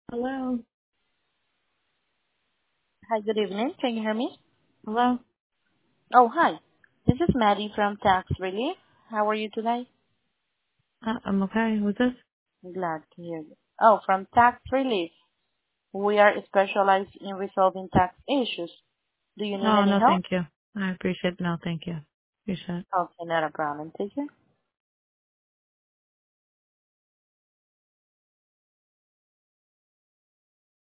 Hello? Hi, good evening. Can you hear me? Hello? Oh, hi. This is Maddie from Tax Relief. How are you today? I'm okay. Who's this? Glad to hear you. Oh, from Tax Relief. We are specialized in resolving tax issues. Do you need No, any no, help? thank you. I appreciate it. No, thank you. Appreciate it. Okay, not a problem. Take care.